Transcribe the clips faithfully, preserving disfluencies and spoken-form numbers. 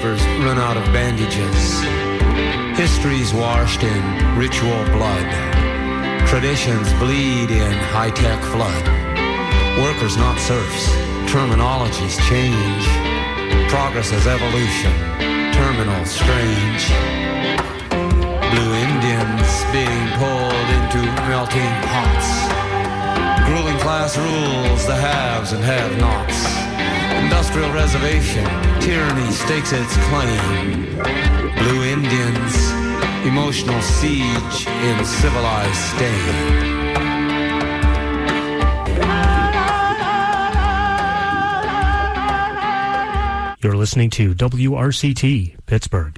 shivers run out of bandages. History's washed in ritual blood. Traditions bleed in high-tech flood. Workers, not serfs. Terminologies change. Progress is evolution. Terminal strange. Blue Indians being pulled into melting pots. Grueling class rules the haves and have-nots. Industrial reservation, tyranny stakes its claim. Blue Indians, emotional siege in civilized stain. You're listening to W R C T, Pittsburgh.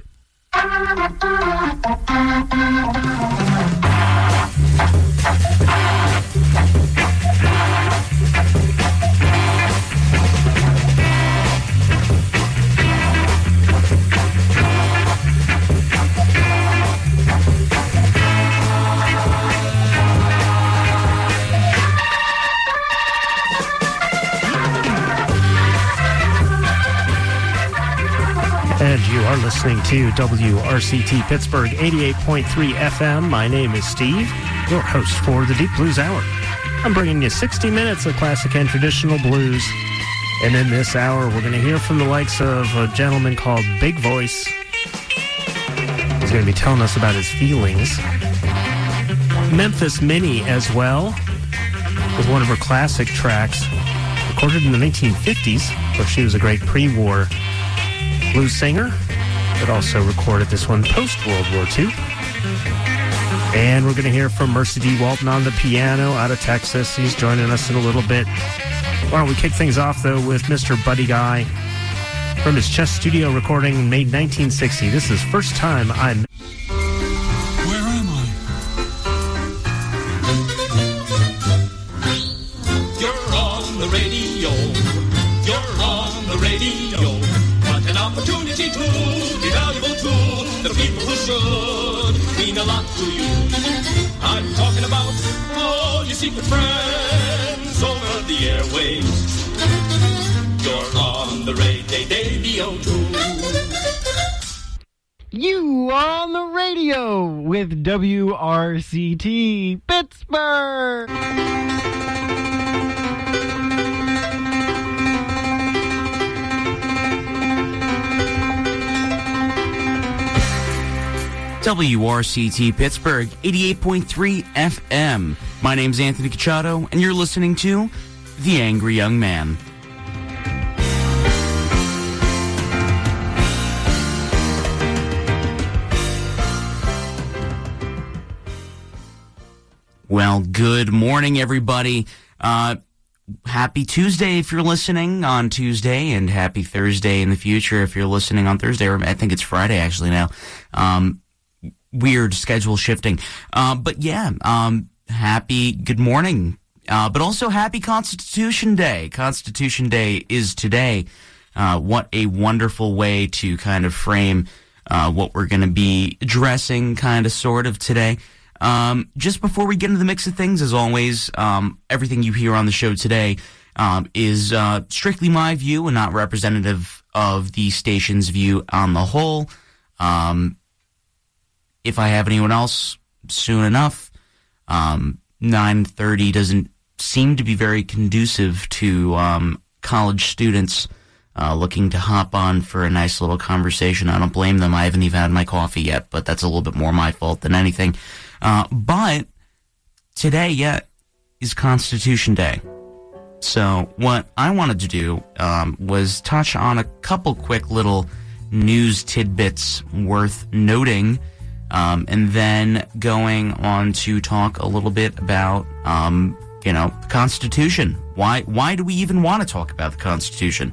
And you are listening to W R C T Pittsburgh eighty-eight point three F M. My name is Steve, your host for the Deep Blues Hour. I'm bringing you sixty minutes of classic and traditional blues. And in this hour, we're going to hear from the likes of a gentleman called Big Voice. He's going to be telling us about his feelings. Memphis Minnie as well, with one of her classic tracks, recorded in the nineteen fifties, where she was a great pre-war blues singer, but also recorded this one post-World War Two. And we're going to hear from Mercy D. Walton on the piano out of Texas. He's joining us in a little bit. Why don't we kick things off, though, with Mister Buddy Guy from his Chess Studio recording made nineteen sixty. This is First Time I'm... Where am I? You're on the radio. You're on the radio. An opportunity to be valuable to the people who should mean a lot to you. I'm talking about all your secret friends over the airwaves. You're on the radio too. You are on the radio with W R C T Pittsburgh. W R C T Pittsburgh, eighty-eight point three F M. My name's Anthony Cacciato, and you're listening to The Angry Young Man. Well, good morning, everybody. Uh, happy Tuesday if you're listening on Tuesday, and happy Thursday in the future if you're listening on Thursday, or I think it's Friday actually now. Um, weird schedule shifting. Uh, but yeah, um, happy good morning. Uh, but also happy Constitution Day. Constitution Day is today. Uh, what a wonderful way to kind of frame uh, what we're going to be addressing kind of sort of today. Um, just before we get into the mix of things, as always, um, everything you hear on the show today um, is uh, strictly my view and not representative of the station's view on the whole. Um, if I have anyone else, soon enough. Um, nine thirty doesn't seem to be very conducive to um, college students uh, looking to hop on for a nice little conversation. I don't blame them. I haven't even had my coffee yet, but that's a little bit more my fault than anything. Uh, but today, yeah, is Constitution Day. So what I wanted to do um, was touch on a couple quick little news tidbits worth noting, um, and then going on to talk a little bit about, um, you know, the Constitution. Why, why do we even want to talk about the Constitution?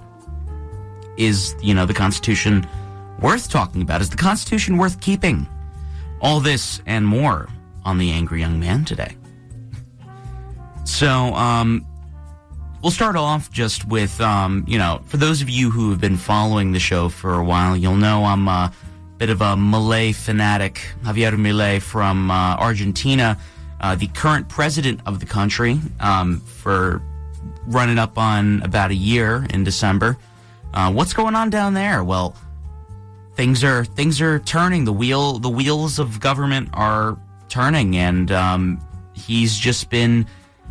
Is, you know, the Constitution worth talking about? Is the Constitution worth keeping? All this and more on The Angry Young Man today. So, um, we'll start off just with, um, you know, for those of you who have been following the show for a while, you'll know I'm a bit of a Milei fanatic. Javier Milei from uh, Argentina, uh, the current president of the country, um, for running up on about a year in December. Uh, what's going on down there? Well, things are things are turning. The wheel the wheels of government are turning, and um, he's just been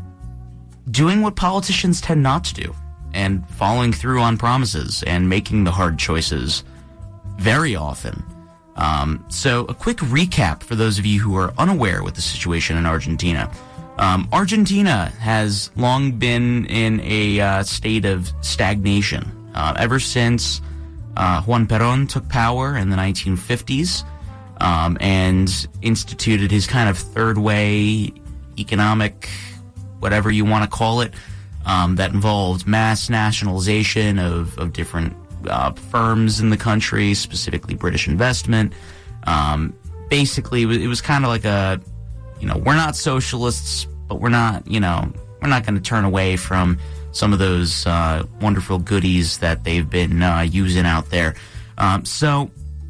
doing what politicians tend not to do, and following through on promises and making the hard choices very often. Um, so a quick recap for those of you who are unaware with the situation in Argentina. Um, Argentina has long been in a uh, state of stagnation uh, ever since uh, Juan Perón took power in the nineteen fifties um, and instituted his kind of third way economic, whatever you want to call it, um, that involved mass nationalization of, of different uh, firms in the country, specifically British investment. Um, basically, it was kind of like a, you know, we're not socialists, but we're not, you know, we're not going to turn away from some of those uh, wonderful goodies that they've been uh, using out there. Um, so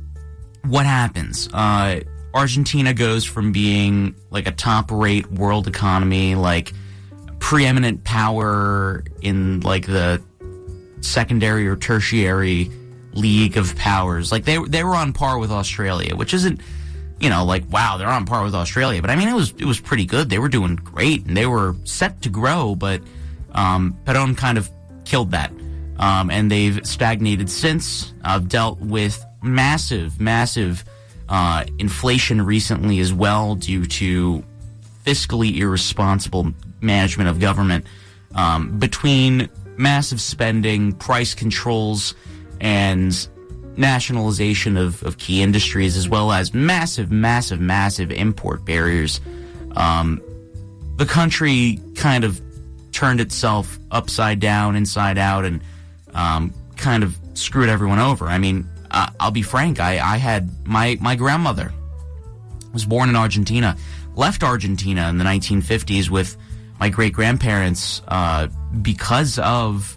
what happens? Uh, Argentina goes from being like a top-rate world economy, like preeminent power in like the secondary or tertiary league of powers. Like they they were on par with Australia, which isn't, you know, like, wow, they're on par with Australia. But I mean, it was it was pretty good. They were doing great, and they were set to grow, but um, Perón kind of killed that. Um, and they've stagnated since. I've dealt with massive, massive uh, inflation recently as well due to fiscally irresponsible management of government, um, between massive spending, price controls, and nationalization of, of key industries, as well as massive, massive, massive import barriers. Um, the country kind of turned itself upside down, inside out, and um, kind of screwed everyone over. I mean, uh, I'll be frank, I, I had, my, my grandmother was born in Argentina, left Argentina in the nineteen fifties with my great-grandparents uh, because of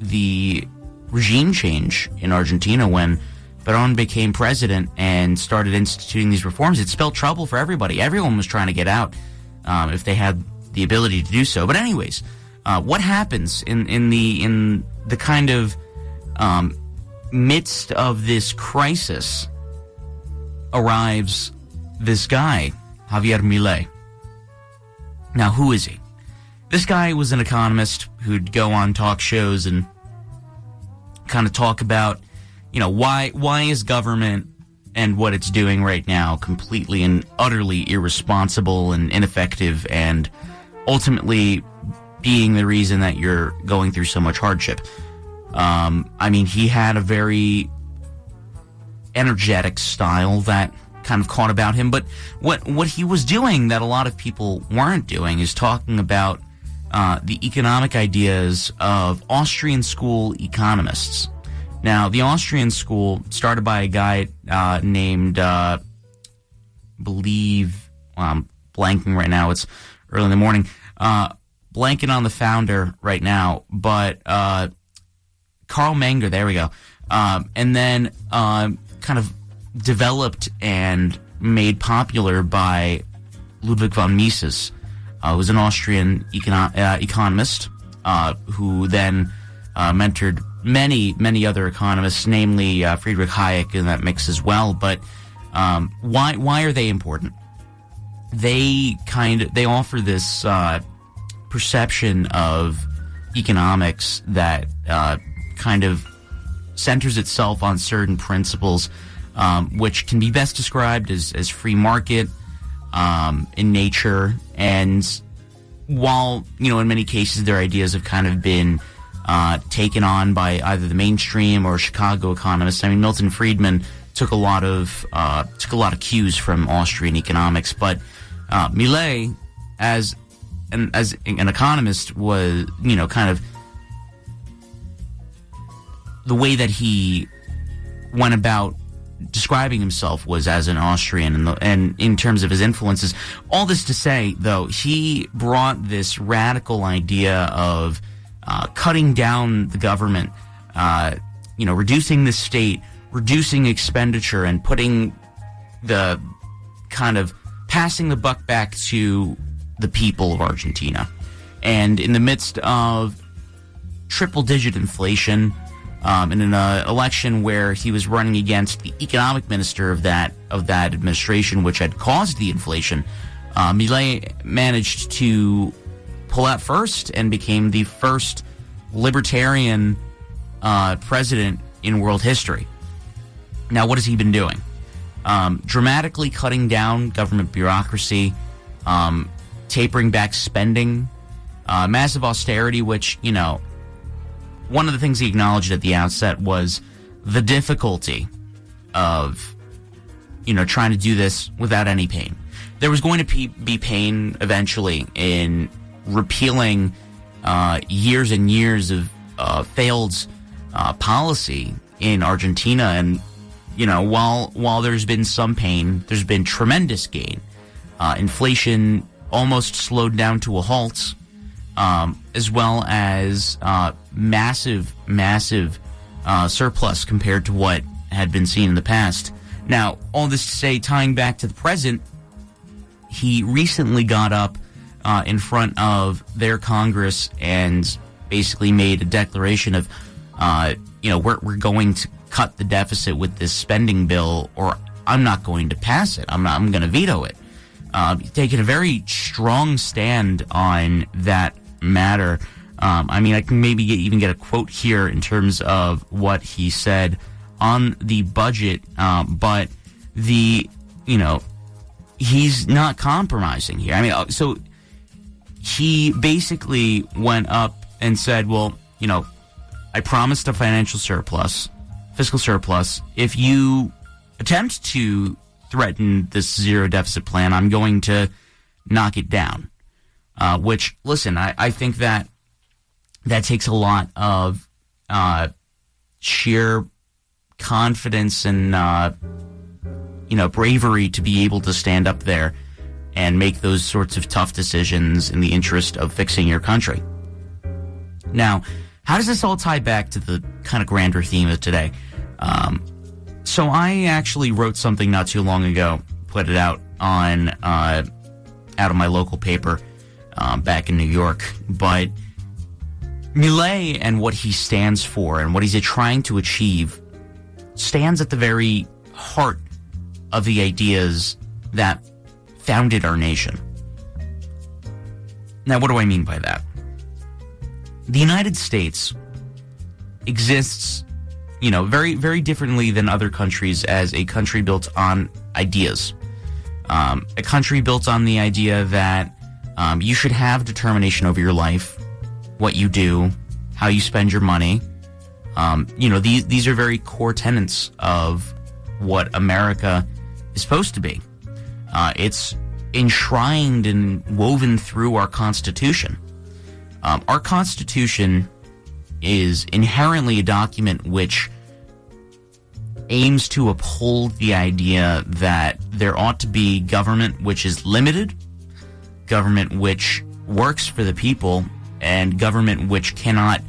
the regime change in Argentina when Perón became president and started instituting these reforms. It spelled trouble for everybody. Everyone was trying to get out um, if they had the ability to do so. But anyways, uh, what happens in, in the in the kind of um, midst of this crisis arrives this guy, Javier Milei. Now, who is he? This guy was an economist who'd go on talk shows and kind of talk about, you know, why why is government and what it's doing right now completely and utterly irresponsible and ineffective, and ultimately being the reason that you're going through so much hardship. Um, I mean, he had a very energetic style that kind of caught about him, but what what he was doing that a lot of people weren't doing is talking about uh, the economic ideas of Austrian school economists. Now, the Austrian school started by a guy uh, named, uh, believe, well, I'm blanking right now, it's early in the morning, uh, blanking on the founder right now, but uh, Karl Menger, there we go, um, and then uh, kind of developed and made popular by Ludwig von Mises, uh, who was an Austrian econo- uh, economist uh, who then uh, mentored many, many other economists, namely uh, Friedrich Hayek in that mix as well. But um, why why are they important? They kind of they offer this uh, perception of economics that uh, kind of centers itself on certain principles, Um, which can be best described as, as free market um, in nature. And while, you know, in many cases their ideas have kind of been uh, taken on by either the mainstream or Chicago economists. I mean, Milton Friedman took a lot of uh, took a lot of cues from Austrian economics, but uh, Milei, as an as an economist, was, you know, kind of the way that he went about describing himself was as an Austrian, and, the, and in terms of his influences. All this to say, though, he brought this radical idea of uh, cutting down the government, uh, you know, reducing the state, reducing expenditure, and putting the kind of passing the buck back to the people of Argentina. And in the midst of triple-digit inflation, um, in an uh, election where he was running against the economic minister of that of that administration, which had caused the inflation. Uh, Milei managed to pull out first and became the first libertarian uh, president in world history. Now, what has he been doing? Um, dramatically cutting down government bureaucracy, um, tapering back spending, uh, massive austerity, which, you know, one of the things he acknowledged at the outset was the difficulty of, you know, trying to do this without any pain. There was going to be pain eventually in repealing uh, years and years of uh, failed uh, policy in Argentina. And, you know, while while there's been some pain, there's been tremendous gain. Uh, inflation almost slowed down to a halt, um, as well as uh, massive, massive uh, surplus compared to what had been seen in the past. Now, all this to say, tying back to the present, he recently got up uh, in front of their Congress and basically made a declaration of, uh, you know, we're, we're going to cut the deficit with this spending bill, or I'm not going to pass it. I'm not, I'm going to veto it. Uh, taking a very strong stand on that matter. Um, I mean, I can maybe get, even get a quote here in terms of what he said on the budget, um, but the, you know, he's not compromising here. I mean, so he basically went up and said, well, you know, I promised a financial surplus, fiscal surplus. If you attempt to threaten this zero deficit plan, I'm going to knock it down. Uh, which, listen, I, I think that that takes a lot of uh, sheer confidence and, uh, you know, bravery to be able to stand up there and make those sorts of tough decisions in the interest of fixing your country. Now, how does this all tie back to the kind of grander theme of today? Um, so I actually wrote something not too long ago, put it out on uh, out of my local paper um, back in New York. But Milei and what he stands for and what he's trying to achieve stands at the very heart of the ideas that founded our nation. Now, what do I mean by that? The United States exists, you know, very, very differently than other countries as a country built on ideas. Um, a country built on the idea that um, you should have determination over your life, what you do, how you spend your money. Um, you know, these these are very core tenets of what America is supposed to be. Uh, it's enshrined and woven through our Constitution. Um, our Constitution is inherently a document which aims to uphold the idea that there ought to be government which is limited, government which works for the people, and government which cannot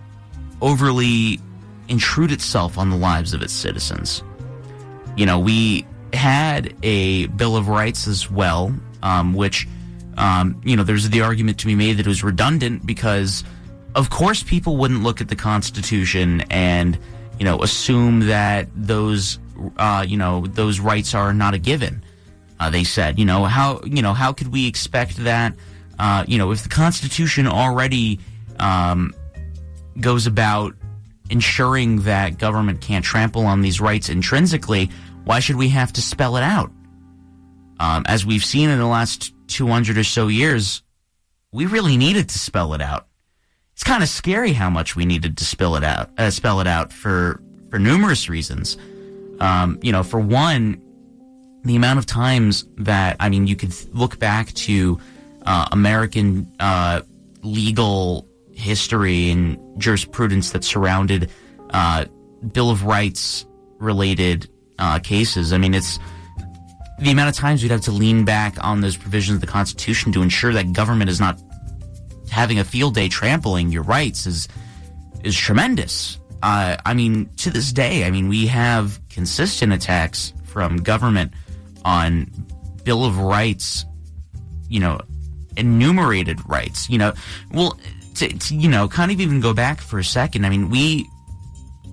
overly intrude itself on the lives of its citizens. You know, we had a Bill of Rights as well, um, which, um, you know, there's the argument to be made that it was redundant because, of course, people wouldn't look at the Constitution and, you know, assume that those, uh, you know, those rights are not a given. Uh, they said, you know, how, you know, how could we expect that, uh, you know, if the Constitution already um, goes about ensuring that government can't trample on these rights intrinsically, why should we have to spell it out? Um, as we've seen in the last two hundred or so years, we really needed to spell it out. It's kind of scary how much we needed to spell it out, uh, spell it out for, for numerous reasons. Um, you know, for one, the amount of times that, I mean, you could look back to uh, American uh, legal history and jurisprudence that surrounded uh, Bill of Rights related uh, cases. I mean, it's the amount of times we'd have to lean back on those provisions of the Constitution to ensure that government is not having a field day trampling your rights is is tremendous. Uh, I mean, to this day, I mean, we have consistent attacks from government on Bill of Rights, you know, enumerated rights. You know, well, to, to you know, kind of even go back for a second. I mean, we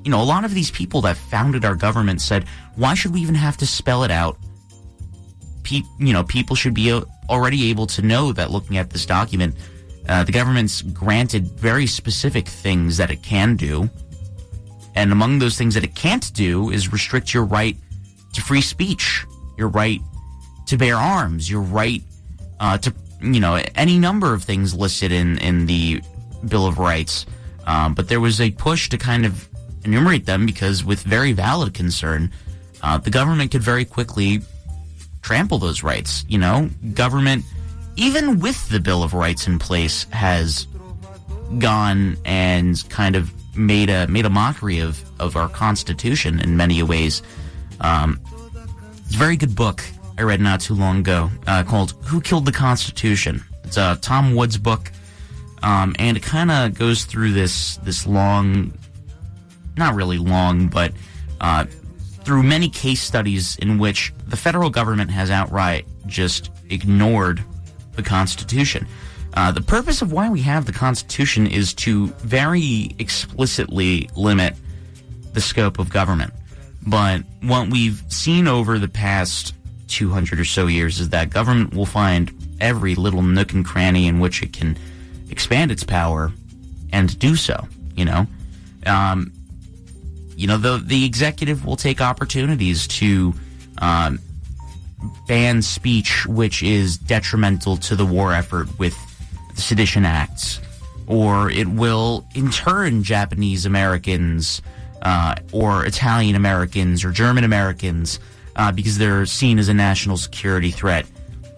you know, a lot of these people that founded our government said, why should we even have to spell it out? Pe- you know, people should be already able to know that looking at this document, uh, the government's granted very specific things that it can do. And among those things that it can't do is restrict your right to free speech, your right to bear arms, your right uh, to, you know, any number of things listed in, in the Bill of Rights. Um, but there was a push to kind of enumerate them because with very valid concern, uh, the government could very quickly trample those rights. You know, government, even with the Bill of Rights in place, has gone and kind of made a made a mockery of, of our Constitution in many ways. Um, it's a very good book I read not too long ago uh, called Who Killed the Constitution? It's a Tom Woods book, um, and it kind of goes through this this long, not really long, but uh, through many case studies in which the federal government has outright just ignored the Constitution. Uh, the purpose of why we have the Constitution is to very explicitly limit the scope of government. But what we've seen over the past two hundred or so years is that government will find every little nook and cranny in which it can expand its power and do so, you know. Um, you know, the, the executive will take opportunities to um, ban speech which is detrimental to the war effort with the Sedition Acts, or it will intern Japanese Americans uh, or Italian Americans or German Americans uh, because they're seen as a national security threat.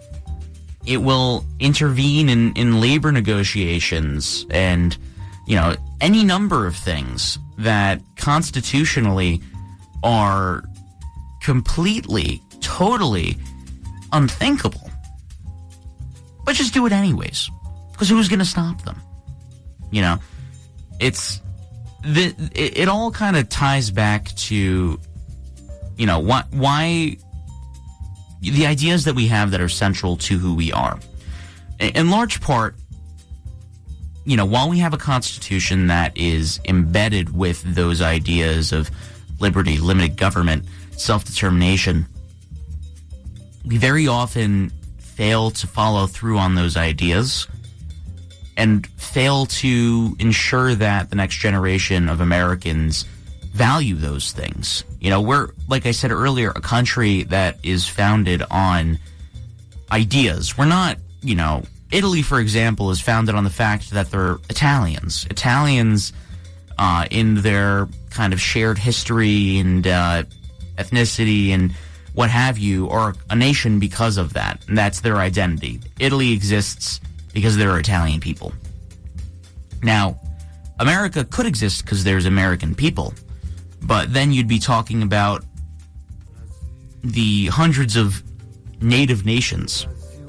It will intervene in, in labor negotiations and, you know, any number of things that constitutionally are completely, totally unthinkable. But just do it anyways. Because who's going to stop them? You know, it's the, it, it all kind of ties back to, you know, why, why the ideas that we have that are central to who we are. In large part, you know, while we have a constitution that is embedded with those ideas of liberty, limited government, self-determination, we very often fail to follow through on those ideas and fail to ensure that the next generation of Americans value those things. You know, we're, like I said earlier, a country that is founded on ideas. We're not, you know, Italy, for example, is founded on the fact that they're Italians. Italians, uh, in their kind of shared history and uh, ethnicity and what have you, are a nation because of that, and that's their identity. Italy exists because there are Italian people. Now, America could exist because there's American people, but then you'd be talking about the hundreds of native nations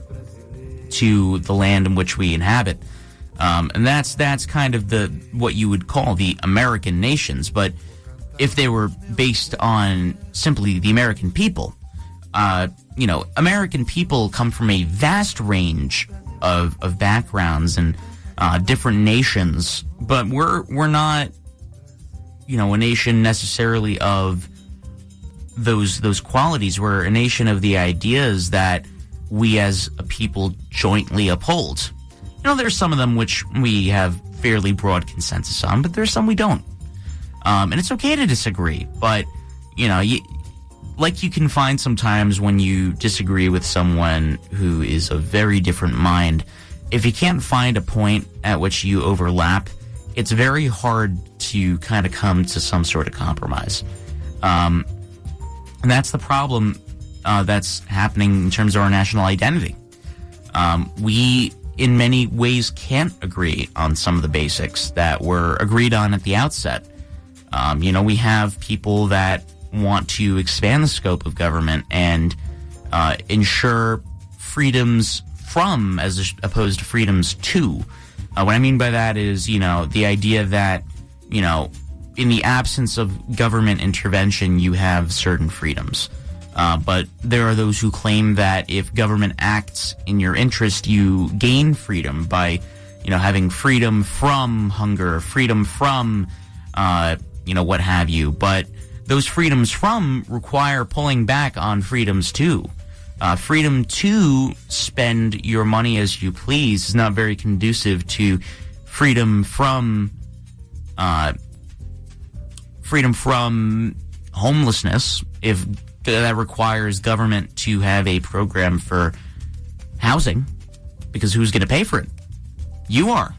to the land in which we inhabit, um, and that's that's kind of the what you would call the American nations. But if they were based on simply the American people, uh, you know, American people come from a vast range of of backgrounds and uh, different nations, but we're we're not, you know, a nation necessarily of those those qualities. We're a nation of the ideas that we as a people jointly uphold. You know, there's some of them which we have fairly broad consensus on, but there's some we don't. Um, and it's okay to disagree, but, you know, you, like you can find sometimes when you disagree with someone who is of very different mind, if you can't find a point at which you overlap, it's very hard to kind of come to some sort of compromise. Um, and that's the problem uh, that's happening in terms of our national identity. Um, we, in many ways, can't agree on some of the basics that were agreed on at the outset. Um, you know, we have people that want to expand the scope of government and uh, ensure freedoms from as opposed to freedoms to. Uh, what I mean by that is, you know, the idea that, you know, in the absence of government intervention, you have certain freedoms. Uh, but there are those who claim that if government acts in your interest, you gain freedom by, you know, having freedom from hunger, freedom from, uh, you know, what have you. But those freedoms from require pulling back on freedoms too. Uh, freedom to spend your money as you please is not very conducive to freedom from uh, freedom from homelessness, if that requires government to have a program for housing, because who's going to pay for it? You are.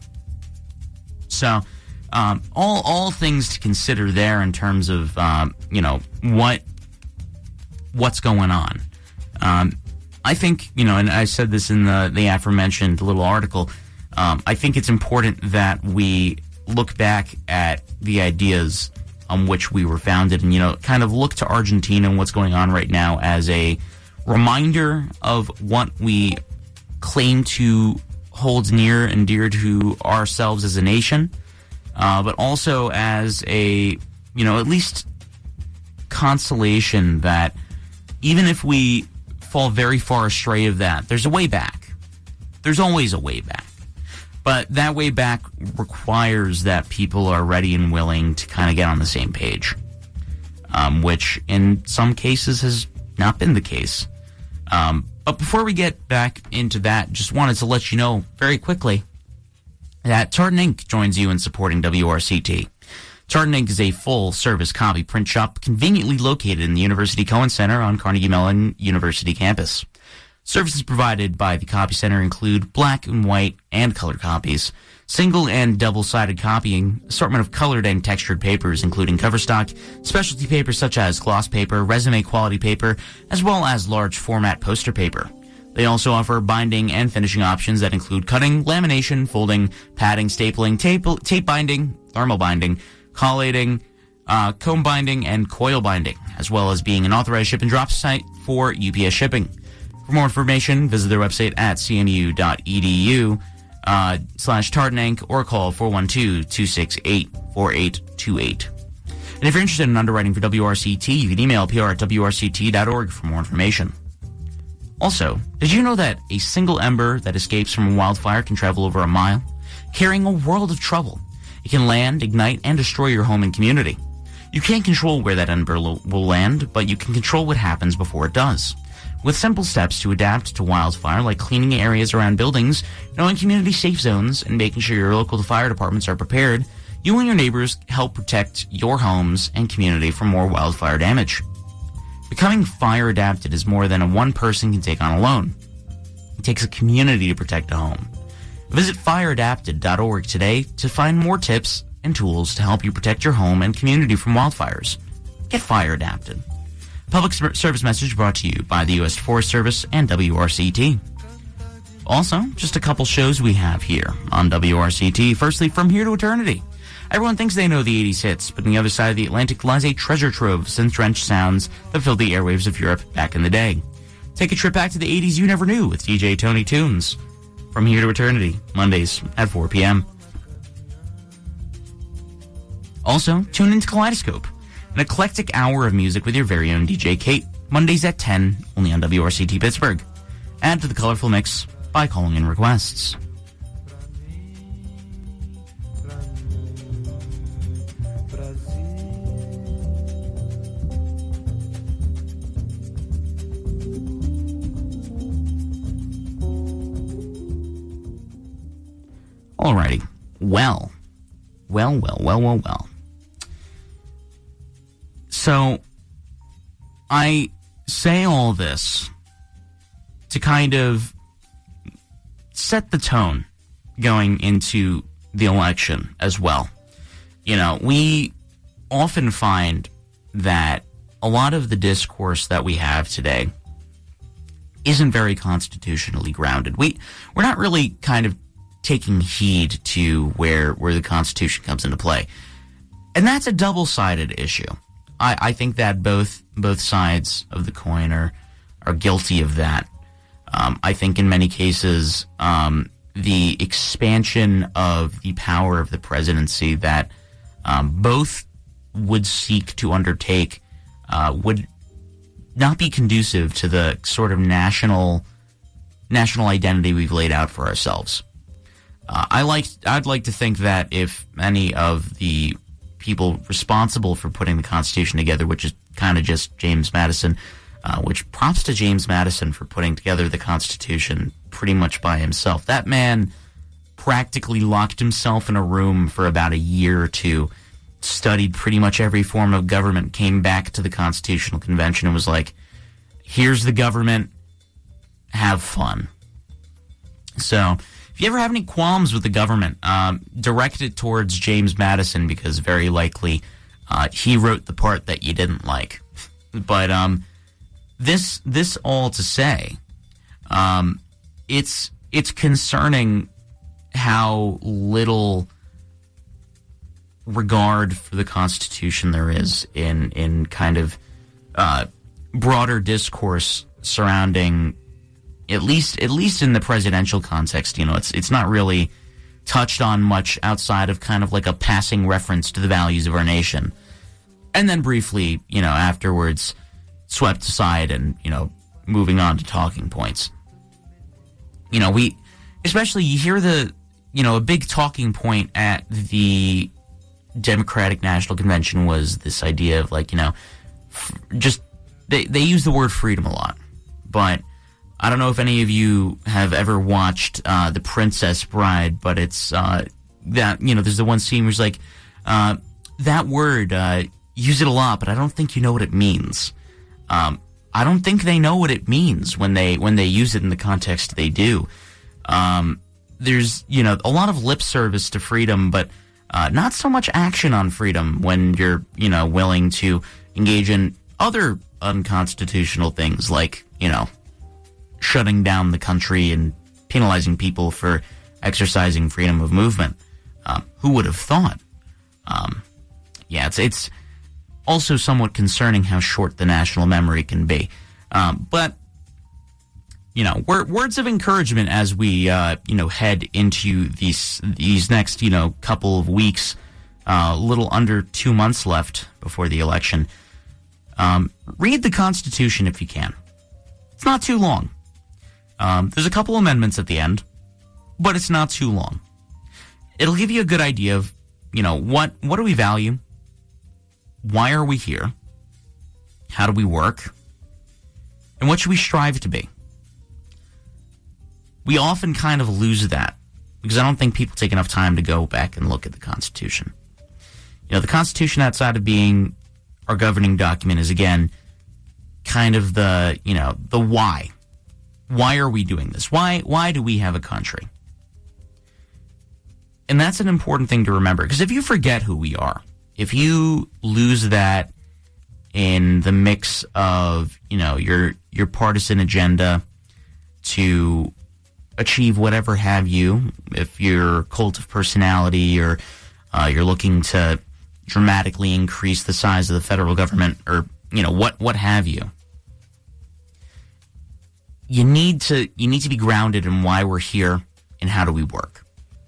So, um, all all things to consider there in terms of um, you know what what's going on. Um, I think, you know, and I said this in the, the aforementioned little article, um, I think it's important that we look back at the ideas on which we were founded and, you know, kind of look to Argentina and what's going on right now as a reminder of what we claim to hold near and dear to ourselves as a nation, uh, but also as a, you know, at least consolation that even if we fall very far astray of that, there's a way back. There's always a way back. But that way back requires that people are ready and willing to kind of get on the same page, um, which in some cases has not been the case. Um, but before we get back into that, just wanted to let you know very quickly that Tartan Ink joins you in supporting W R C T. Tartan Ink is a full-service copy print shop conveniently located in the University Cohen Center on Carnegie Mellon University campus. Services provided by the Copy Center include black and white and color copies, single and double-sided copying, assortment of colored and textured papers including cover stock, specialty papers such as gloss paper, resume quality paper, as well as large format poster paper. They also offer binding and finishing options that include cutting, lamination, folding, padding, stapling, tape, tape binding, thermal binding, collating, uh, comb binding, and coil binding, as well as being an authorized ship and drop site for U P S shipping. For more information, visit their website at cmu.edu uh, slash tartan ink or call four one two, two six eight, four eight two eight. And if you're interested in underwriting for W R C T, you can email P R at W R C T dot org for more information. Also, did you know that a single ember that escapes from a wildfire can travel over a mile, carrying a world of trouble? It can land, ignite, and destroy your home and community. You can't control where that ember will land, but you can control what happens before it does. With simple steps to adapt to wildfire, like cleaning areas around buildings, knowing community safe zones, and making sure your local fire departments are prepared, you and your neighbors help protect your homes and community from more wildfire damage. Becoming fire adapted is more than a one person can take on alone. It takes a community to protect a home. Visit fire adapted dot org today to find more tips and tools to help you protect your home and community from wildfires. Get fire adapted. Public service message brought to you by the U S Forest Service and W R C T. Also, just a couple shows we have here on W R C T. Firstly, From Here to Eternity. Everyone thinks they know the eighties hits, but on the other side of the Atlantic lies a treasure trove of synth-drenched sounds that filled the airwaves of Europe back in the day. Take a trip back to the eighties you never knew with D J Tony Tunes. From Here to Eternity, Mondays at four p.m. Also, tune into Kaleidoscope, an eclectic hour of music with your very own D J Kate, Mondays at ten, only on W R C T Pittsburgh. Add to the colorful mix by calling in requests. Alrighty. Well. Well, well, well, well, well. So, I say all this to kind of set the tone going into the election as well. You know, we often find that a lot of the discourse that we have today isn't very constitutionally grounded. We, we're not really kind of taking heed to where where the Constitution comes into play. And that's a double-sided issue. I, I think that both both sides of the coin are, are guilty of that. Um, I think in many cases, um, the expansion of the power of the presidency that um, both would seek to undertake uh, would not be conducive to the sort of national national identity we've laid out for ourselves. Uh, I like. I'd like to think that if any of the people responsible for putting the Constitution together, which is kind of just James Madison, uh, which props to James Madison for putting together the Constitution pretty much by himself. That man practically locked himself in a room for about a year or two, studied pretty much every form of government, came back to the Constitutional Convention and was like, here's the government, have fun. So, if you ever have any qualms with the government, um, direct it towards James Madison, because very likely uh, he wrote the part that you didn't like. But um, this this all to say, um, it's it's concerning how little regard for the Constitution there is in in kind of uh, broader discourse surrounding, at least at least in the presidential context. You know, it's it's not really touched on much outside of kind of like a passing reference to the values of our nation, and then briefly, you know, afterwards swept aside and, you know, moving on to talking points. You know, we especially you hear the you know a big talking point at the Democratic National Convention was this idea of, like, you know, f- just they they use the word freedom a lot, but I don't know if any of you have ever watched uh, The Princess Bride, but it's uh, that, you know, there's the one scene where it's like, uh, that word, uh, use it a lot, but I don't think you know what it means. Um, I don't think they know what it means when they when they use it in the context they do. Um, there's, you know, a lot of lip service to freedom, but uh, not so much action on freedom when you're, you know, willing to engage in other unconstitutional things like, you know, shutting down the country and penalizing people for exercising freedom of movement. Um, who would have thought? Um, yeah, it's it's also somewhat concerning how short the national memory can be. Um, but, you know, wor- words of encouragement as we, uh, you know, head into these these next, you know, couple of weeks, uh, a little under two months left before the election. Um, read the Constitution if you can. It's not too long. Um, there's a couple amendments at the end, but it's not too long. It'll give you a good idea of, you know, what, what do we value? Why are we here? How do we work? And what should we strive to be? We often kind of lose that because I don't think people take enough time to go back and look at the Constitution. You know, the Constitution, outside of being our governing document, is, again, kind of the, you know, the why. Why are we doing this? Why why do we have a country? And that's an important thing to remember, because if you forget who we are, if you lose that in the mix of, you know, your your partisan agenda to achieve whatever have you, if you're a cult of personality or uh, you're looking to dramatically increase the size of the federal government, or, you know, what what have you, you need to you need to be grounded in why we're here and how do we work.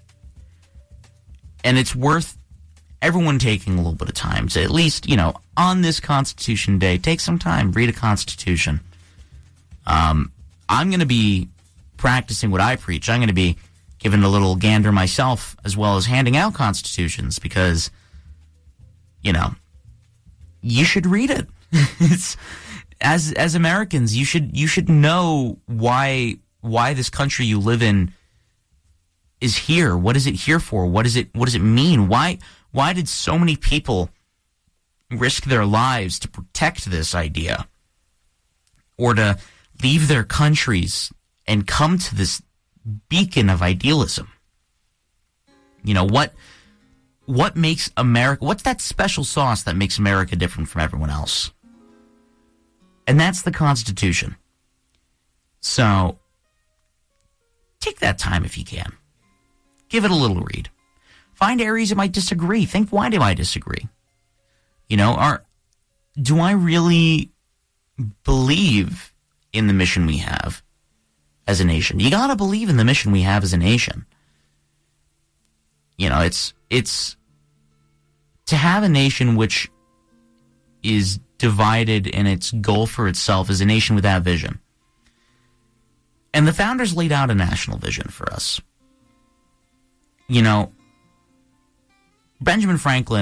And it's worth everyone taking a little bit of time to, at least, you know, on this Constitution Day, take some time, read a Constitution. Um, I'm going to be practicing what I preach. I'm going to be giving a little gander myself, as well as handing out constitutions, because, you know, you should read it. It's, as as Americans, you should you should know why why this country you live in is here. What is it here for? What is it what does it mean? Why why did so many people risk their lives to protect this idea, or to leave their countries and come to this beacon of idealism? You know, what what makes America, what's that special sauce that makes America different from everyone else? And that's the Constitution. So take that time if you can. Give it a little read. Find areas you might disagree. Think, why do I disagree? You know, are do I really believe in the mission we have as a nation? You gotta believe in the mission we have as a nation. You know, it's it's to have a nation which is divided in its goal for itself is a nation without vision. And the founders laid out a national vision for us. You know, Benjamin Franklin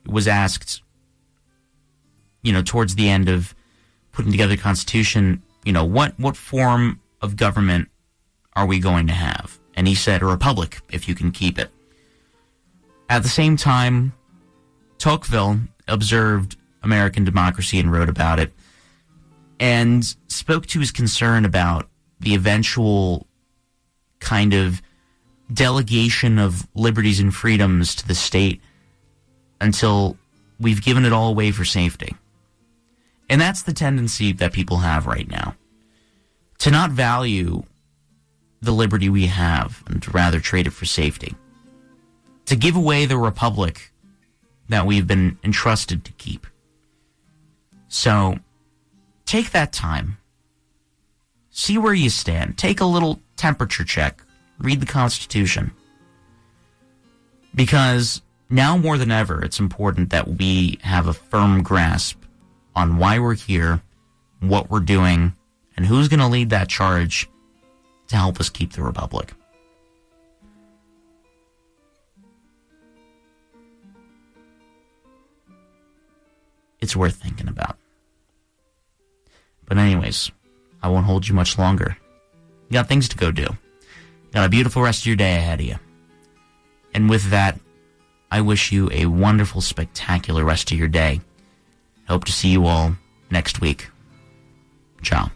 was asked, you know, towards the end of putting together the Constitution, you know, what, what form of government are we going to have? And he said, a republic, if you can keep it. At the same time, Tocqueville observed American democracy and wrote about it and spoke to his concern about the eventual kind of delegation of liberties and freedoms to the state until we've given it all away for safety. And that's the tendency that people have right now, to not value the liberty we have and to rather trade it for safety, to give away the republic that we've been entrusted to keep. So take that time, see where you stand, take a little temperature check, read the Constitution, because now more than ever it's important that we have a firm grasp on why we're here, what we're doing, and who's going to lead that charge to help us keep the republic. It's worth thinking about. But anyways, I won't hold you much longer. You got things to go do. You got a beautiful rest of your day ahead of you. And with that, I wish you a wonderful, spectacular rest of your day. Hope to see you all next week. Ciao.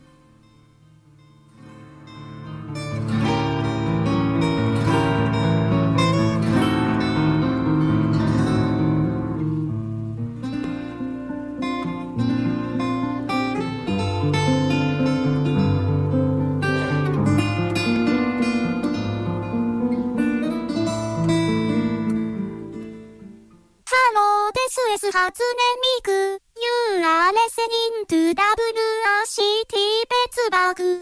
初音ミク You are listening to ダブリューアールシーティー Pittsburgh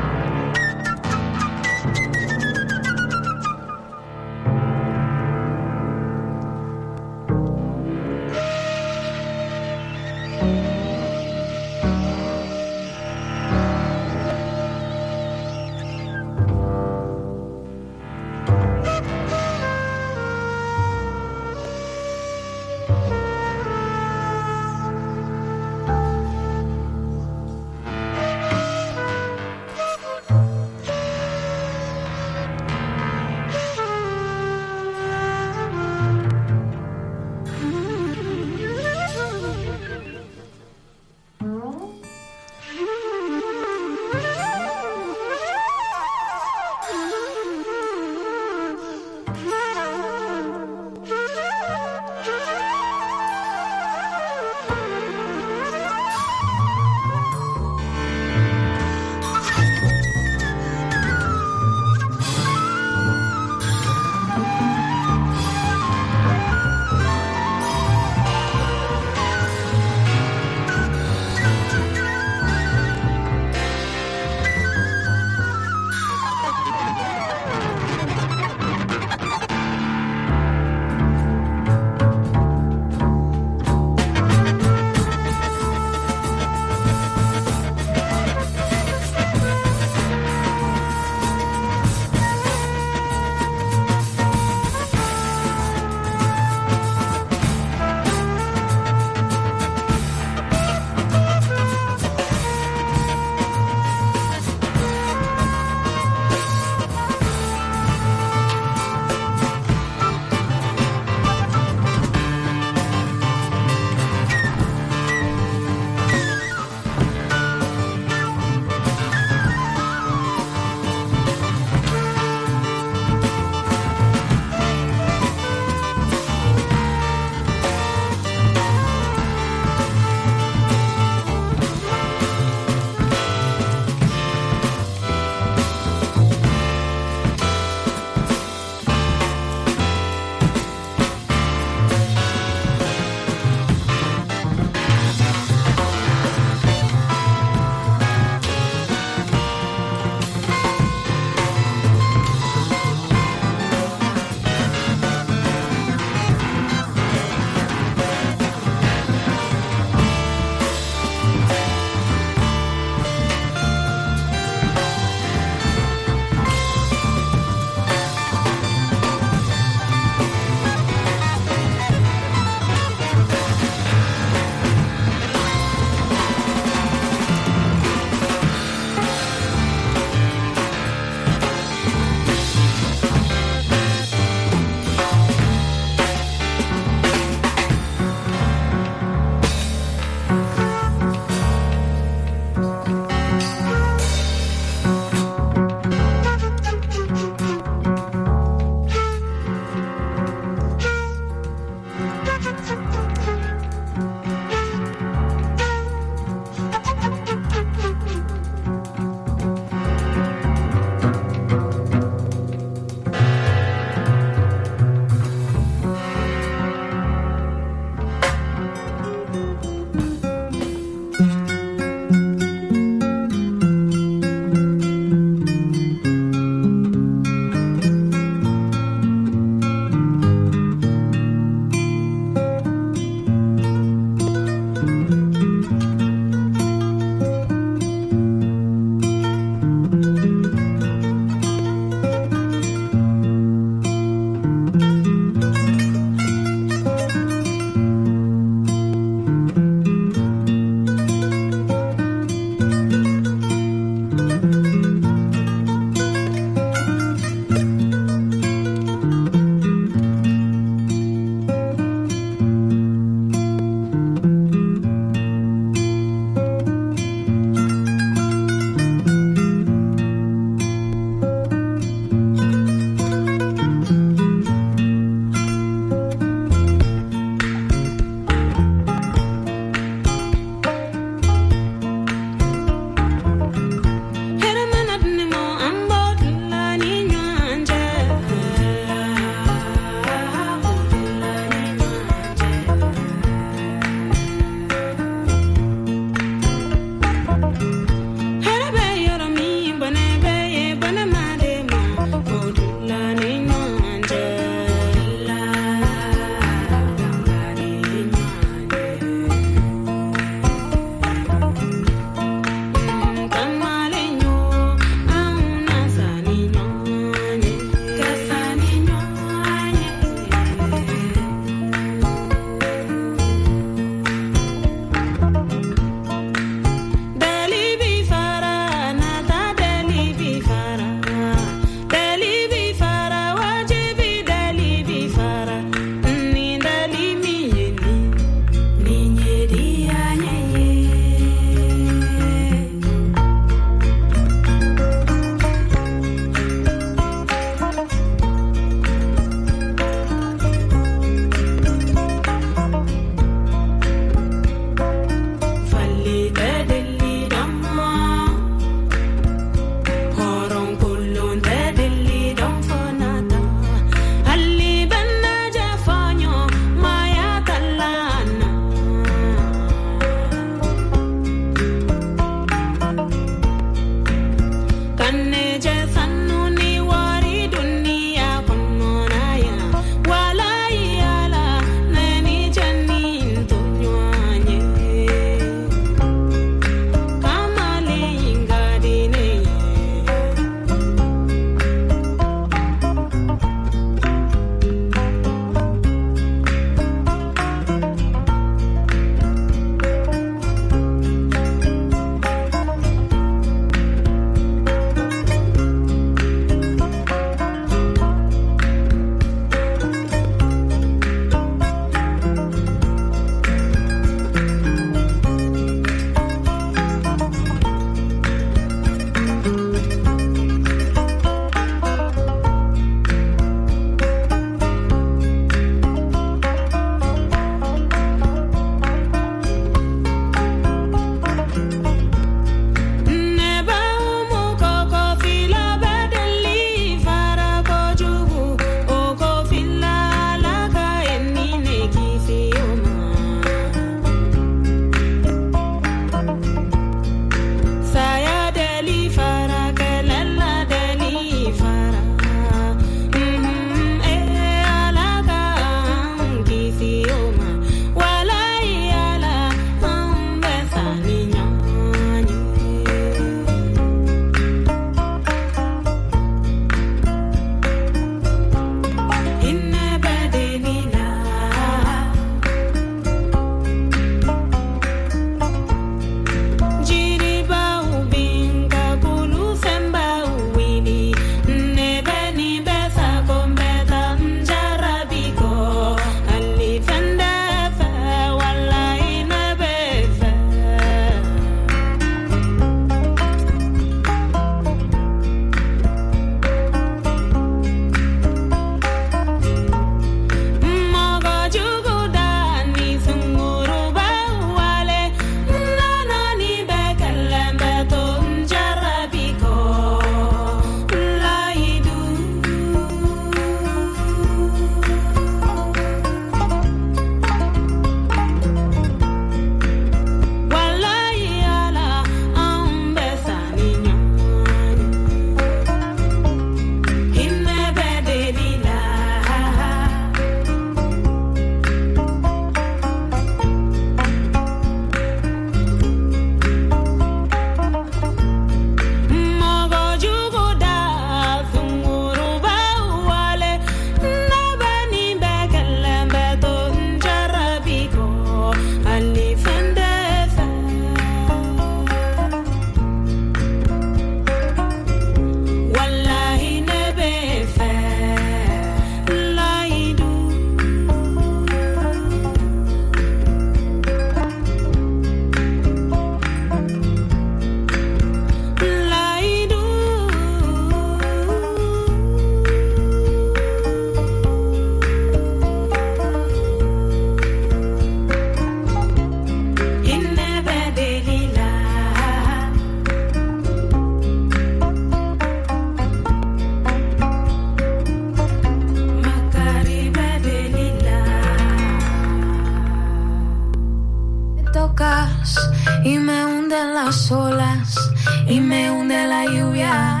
la lluvia.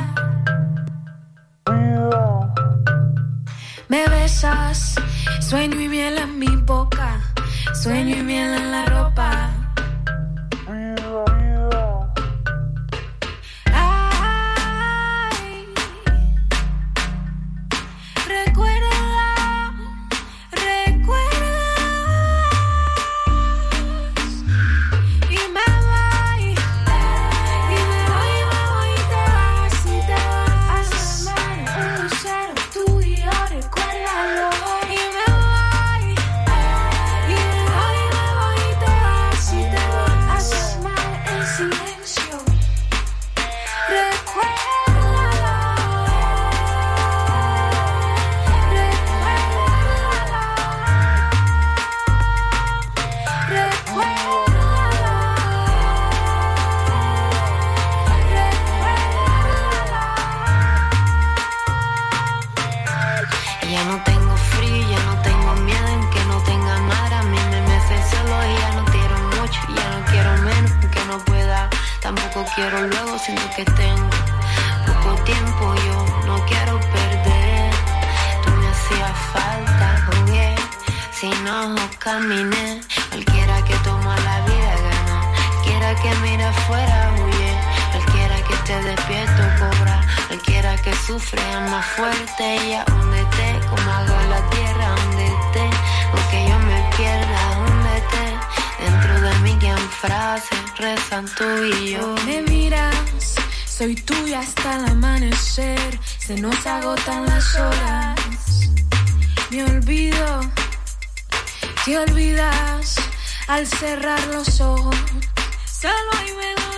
Me besas, sueño y miel en mi boca, sueño y miel en la ropa. Ay, recuerda, recuerdas y me voy, y me voy, y me voy y te vas, y te vas. Un lucero, tú y yo, recuérdalo. Y me voy, y me voy, y me voy y te vas, y te vas. Mal en silencio, recuérdalo, Y ya no tengo frío, ya no tengo miedo en que no tenga mar. A mí me mece el celo y ya no quiero mucho, ya no quiero menos, que no pueda. Tampoco quiero luego, siento que tengo poco tiempo, yo no quiero perder. Tú me hacías falta, jugué, sin ojos caminé. Cualquiera que toma la vida gana, cualquiera que mira afuera huye, cualquiera que esté despierto cobra, cualquiera que sufre ama fuerte. Y a donde esté, como hago en la tierra, donde esté, aunque yo me pierda, húndete dentro de mí, que en frases rezan tú y yo. me miras, soy tuya hasta el amanecer, se nos agotan las horas. Me olvido, te olvidas al cerrar los ojos. Solo hay melodía.